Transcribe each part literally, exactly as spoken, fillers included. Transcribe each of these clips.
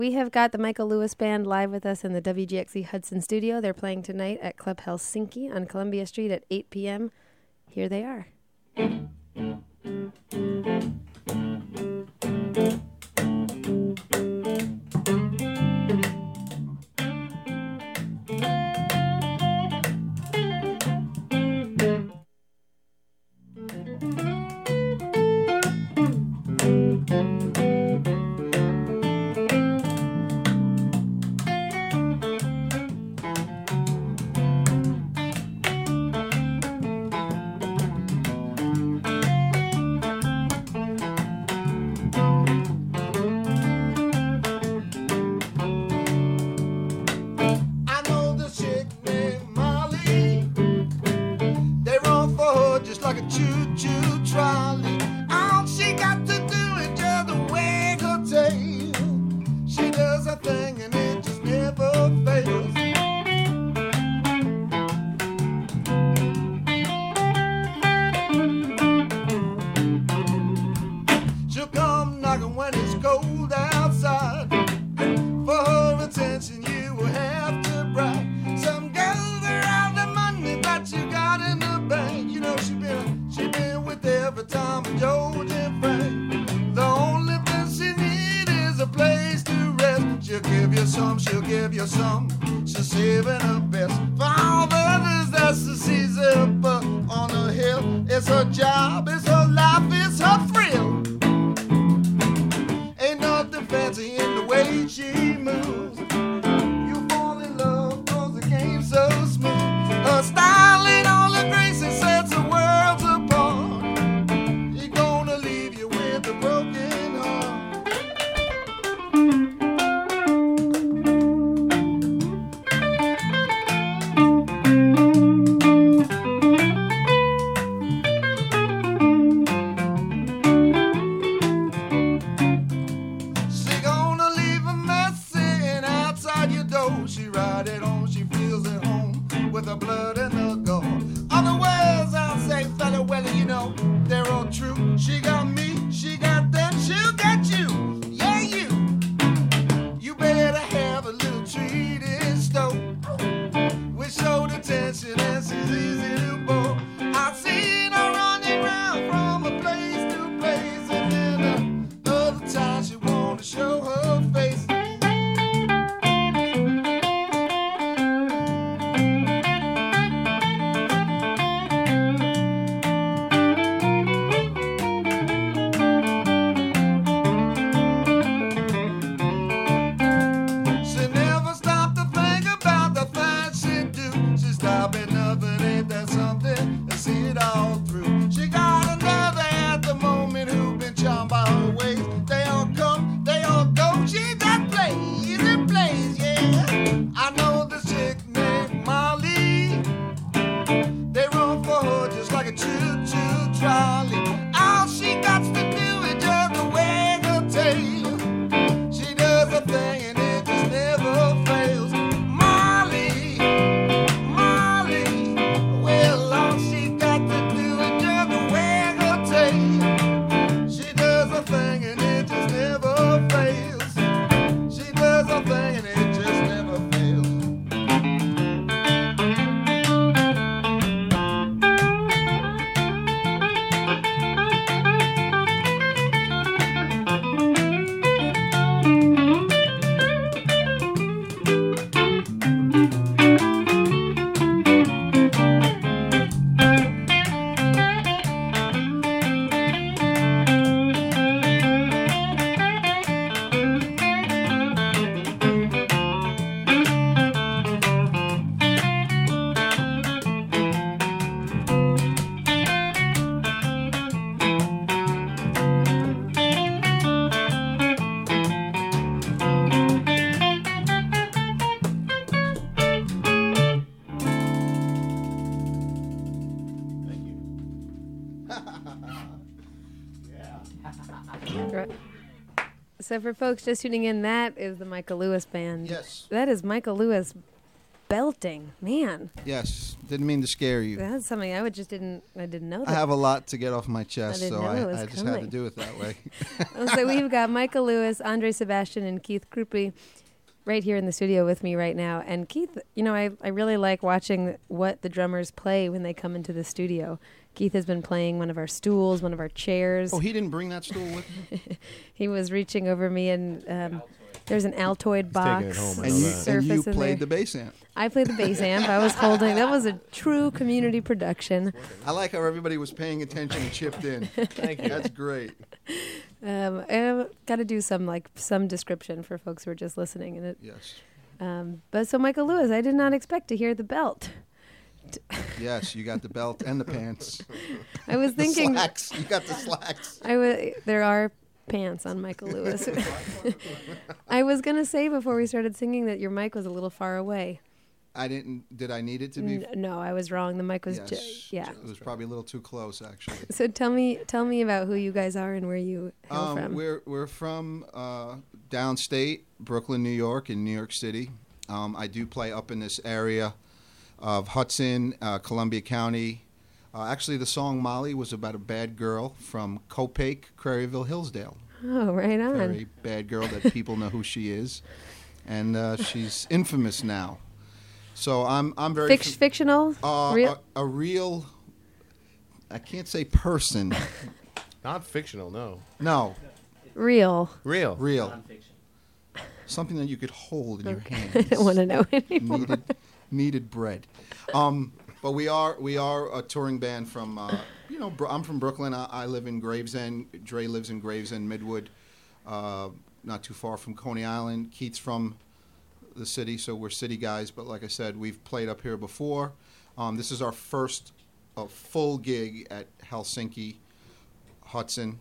We have got the Michael Lewis Band live with us in the W G X C Hudson studio. They're playing tonight at Club Helsinki on Columbia Street at eight p.m. Here they are. So for folks just tuning in, that is the Michael Lewis Band. Yes. That is Michael Lewis belting, man. Yes, didn't mean to scare you. That's something I would just didn't. I didn't know. That. I have a lot to get off my chest, I didn't so know it I, was I just coming. had to do it that way. So we've got Michael Lewis, Andre Sebastian, and Keith Krupe right here in the studio with me right now. And Keith, you know, I, I really like watching what the drummers play when they come into the studio. Keith has been playing one of our stools, one of our chairs. Oh, he didn't bring that stool with him? He was reaching over me, and um, there's an Altoid box. taking it home, I And know you, that. Surface and you in played there. the bass amp. I played the bass amp. I was holding. That was a true community production. I like how everybody was paying attention and chipped in. Thank you. That's great. Um, I've got to do some like some description for folks who are just listening. And it. Yes. Um, but so Michael Lewis, I did not expect to hear the belt. Yes, you got the belt and the pants. I was The thinking. slacks. You got the slacks. I w- there are pants on Michael Lewis. I was gonna say before we started singing that your mic was a little far away. I didn't. Did I need it to be? N- no, I was wrong. The mic was Yes. ju- yeah. It was probably a little too close, actually. So tell me, tell me about who you guys are and where you hail Um, from. we're we're from uh, downstate, Brooklyn, New York, in New York City. Um, I do play up in this area of Hudson, uh, Columbia County. Uh, actually, the song Molly was about a bad girl from Copake, Craryville, Hillsdale. Oh, right on. Very bad girl that people know who she is, and uh, she's infamous now. So I'm I'm very Fic- fictional, uh, real. A, a real. I can't say person. Not fictional, no. No, Real. Real. real. Something that you could hold in your I hands. don't want to know anymore. Needed, needed bread. Um, but we are we are a touring band from uh, you know Bro- I'm from Brooklyn. I, I live in Gravesend. Dre lives in Gravesend, Midwood, uh, not too far from Coney Island. Keith's from the city, so we're city guys. But like I said, we've played up here before. Um, this is our first uh, full gig at Helsinki, Hudson.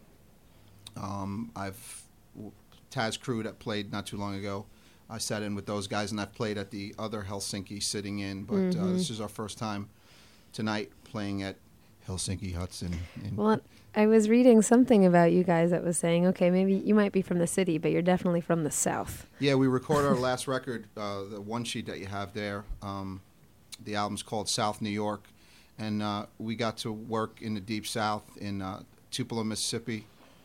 Um, I've Taz Crew that played not too long ago. I sat in with those guys, and I've played at the other Helsinki sitting in, but Mm-hmm. uh, this is our first time tonight playing at Helsinki Hudson. In, Well, I was reading something about you guys that was saying, okay, maybe you might be from the city, but you're definitely from the South. yeah, we recorded our last record, uh, the one sheet that you have there. Um, the album's called South New York, and uh, we got to work in the Deep South in uh, Tupelo, Mississippi,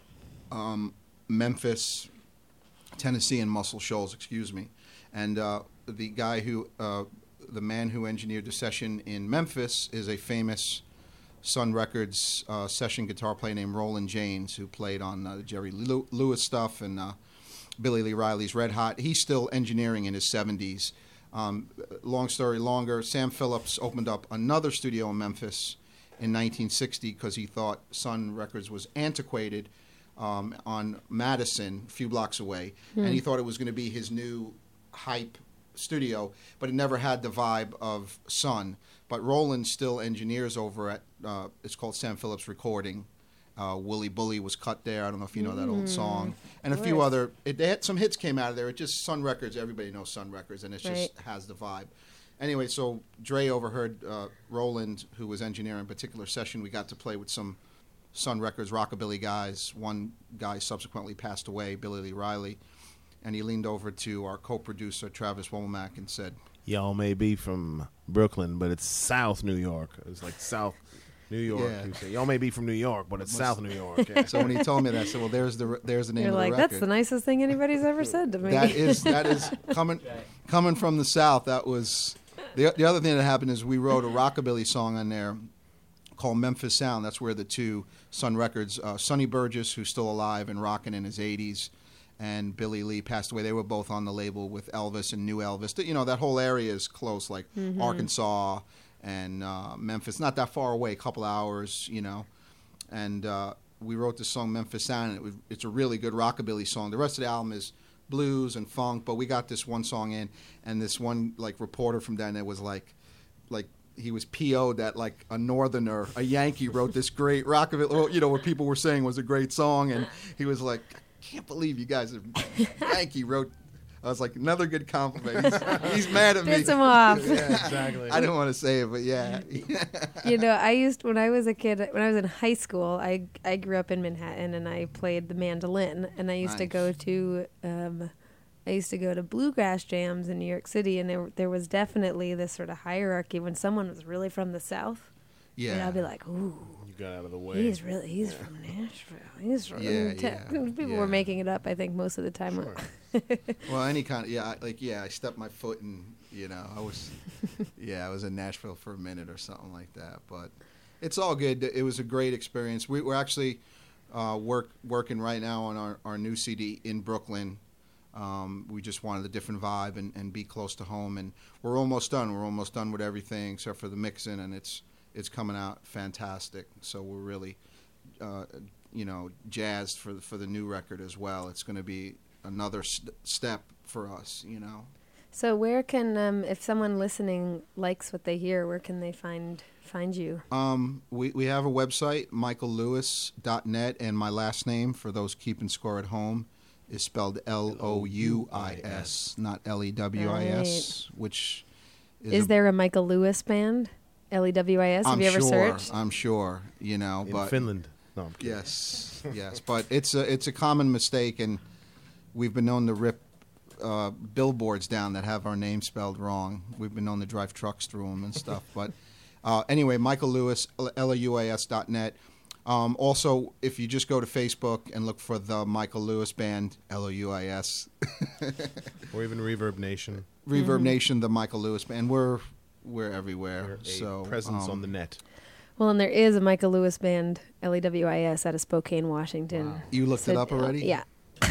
um, Memphis, Tennessee, and Muscle Shoals, excuse me. And uh, the guy who, uh, the man who engineered the session in Memphis is a famous Sun Records uh, session guitar player named Roland James, who played on uh, Jerry Lew- Lewis stuff and uh, Billy Lee Riley's Red Hot. He's still engineering in his seventies. Um, long story longer, Sam Phillips opened up another studio in Memphis in nineteen sixty because he thought Sun Records was antiquated. Um, on Madison, a few blocks away, and he thought it was going to be his new hype studio, but it never had the vibe of Sun. But Roland still engineers over at, uh, it's called Sam Phillips Recording. Uh, Willie Bully was cut there. I don't know if you know that old song. And a few course. other, it, they had some hits came out of there. It just, Sun Records, everybody knows Sun Records, and it just Right. has the vibe. Anyway, so Dre overheard uh, Roland, who was engineering a particular session. We got to play with some Sun Records rockabilly guys. One guy subsequently passed away, Billy Lee Riley, and he leaned over to our co-producer Travis Womack and said, Y'all may be from Brooklyn, but it's South New York. It's like South New York. Yeah. You say, Y'all may be from New York, but it's Must- South New York. Yeah. so when he told me that, I said, well, there's the there's the name You're of like, the record. that's the nicest thing anybody's ever said to me. That is that is coming coming from the South. That was the the other thing that happened is we wrote a rockabilly song on there called Memphis Sound. That's where the two Sun Records, uh, Sonny Burgess, who's still alive and rocking in his eighties, and Billy Lee passed away. They were both on the label with Elvis and New Elvis. You know, that whole area is close, like Mm-hmm. Arkansas and uh, Memphis. Not that far away, a couple hours, you know. And uh, we wrote the song Memphis Sound, and it was, it's a really good rockabilly song. The rest of the album is blues and funk, but we got this one song in, and this one, like, reporter from down there was like, like, he was P O'd that, like, a northerner, a Yankee, wrote this great rockabilly, you know, what people were saying was a great song, and he was like, I can't believe you guys, are Yankee wrote. I was like, another good compliment. He's, he's mad at me. Piss him off. Yeah, exactly. I didn't want to say it, but yeah. You know, I used when I was a kid, when I was in high school, I I grew up in Manhattan and I played the mandolin, and I used to Nice. go to um, I used to go to bluegrass jams in New York City, and there there was definitely this sort of hierarchy when someone was really from the South. Yeah. And I'd be like, ooh, You got out of the way. he's really he's from Nashville. He's from Yeah, te- yeah, People yeah. were making it up, I think, most of the time. Sure. Well, any kind of, yeah, I- like, yeah, I stepped my foot and, you know, I was, yeah, I was in Nashville for a minute or something like that. But it's all good. It was a great experience. We, we're actually uh, work working right now on our, our new C D in Brooklyn. Um, we just wanted a different vibe and, and be close to home. And we're almost done. We're almost done with everything except for the mixing, and it's it's coming out fantastic. So we're really, uh, you know, jazzed for, for the new record as well. It's going to be another st- step for us, you know. So where can, um, if someone listening likes what they hear, where can they find find you? Um, we, we have a website, michael lewis dot net, and my last name, for those keeping score at home, is spelled L O U I S, not L E W I S, which is... Is a- there a Michael Lewis band? L E W I S? Have I'm you ever sure, searched? I'm sure, you know, In but... Finland. No, I'm kidding. Yes, yes, but it's a, it's a common mistake, and we've been known to rip uh, billboards down that have our name spelled wrong. We've been known to drive trucks through them and stuff. But uh, anyway, Michael Lewis, L O U I S dot net. Um, also, if you just go to Facebook and look for the Michael Lewis Band, L O U I S, Or even Reverb Nation. Reverb Nation, the Michael Lewis Band, we're we're everywhere. We're a so presence um, on the net. Well, and there is a Michael Lewis band, L E W I S, out of Spokane, Washington. You looked So, it up uh, already? yeah.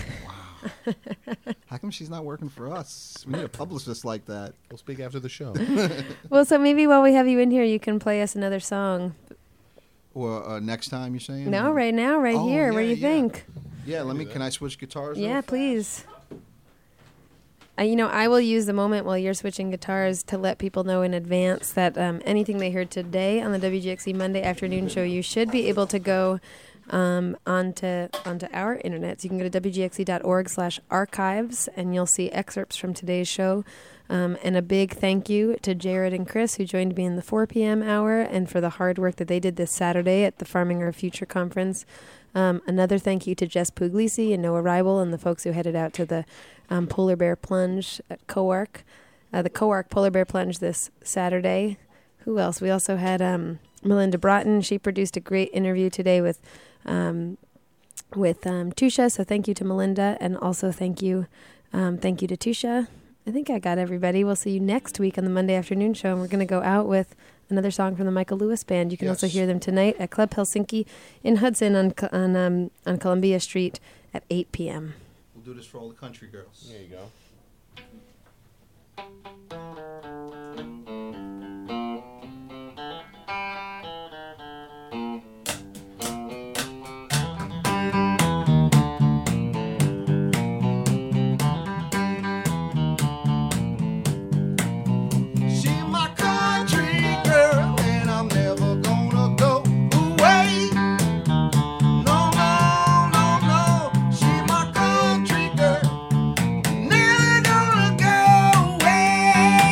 How come she's not working for us? We need a publicist like that. We'll speak after the show. Well, so maybe while we have you in here, you can play us another song. Well, uh, next time you're saying? No, right now, right Oh, here. what do yeah, you yeah. think? Yeah, let me. Can I switch guitars? real Yeah, fast? please. Uh, you know, I will use the moment while you're switching guitars to let people know in advance that um, anything they heard today on the W G X E Monday afternoon show, you should be able to go um, onto onto our internet. So you can go to W G X E dot org slash archives, and you'll see excerpts from today's show. Um, and a big thank you to Jared and Chris, who joined me in the four p.m. hour, and for the hard work that they did this Saturday at the Farming Our Future conference. Um, another thank you to Jess Puglisi and Noah Ribel and the folks who headed out to the um, Polar Bear Plunge at Coark, uh, the Coark Polar Bear Plunge this Saturday. Who else? We also had um, Melinda Broughton. She produced a great interview today with um, with um, Tusha. So thank you to Melinda, and also thank you, um, thank you to Tusha. I think I got everybody. We'll see you next week on the Monday afternoon show, and we're going to go out with another song from the Michael Lewis Band. You can Yes. also hear them tonight at Club Helsinki in Hudson on Co- on um, on Columbia Street at eight p.m. We'll do this for all the country girls. There you go. She my country girl, and I'm never gonna go away. No, no, no, no. She my country girl, never gonna go away.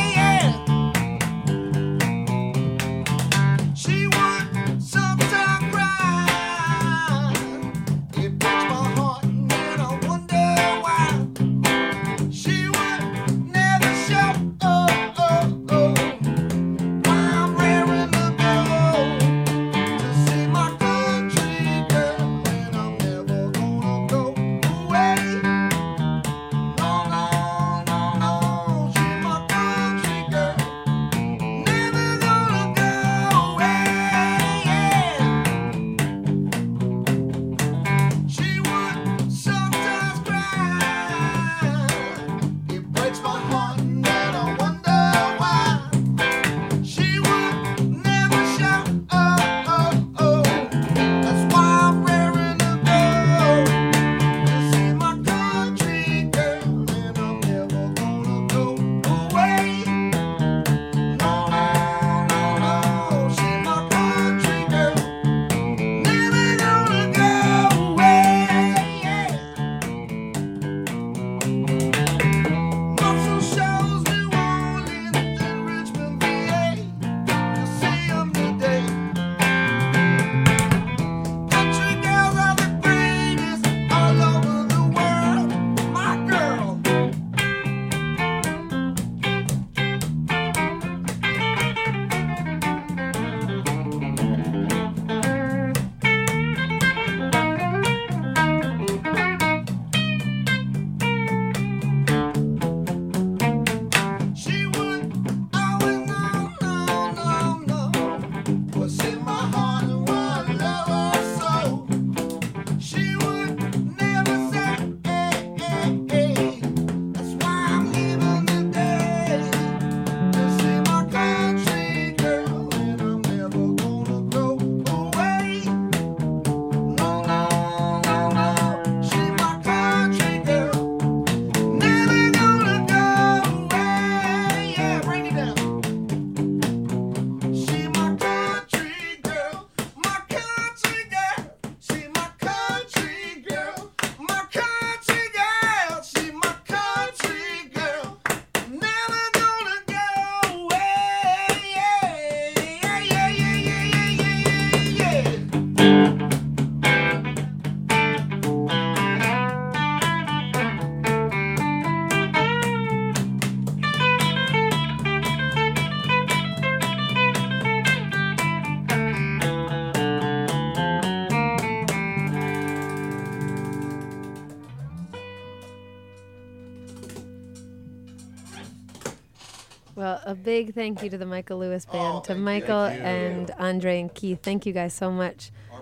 Well, a big thank you to the Michael Lewis Band, Oh, to thank you. Michael Thank you. and Andre and Keith. Thank you guys so much.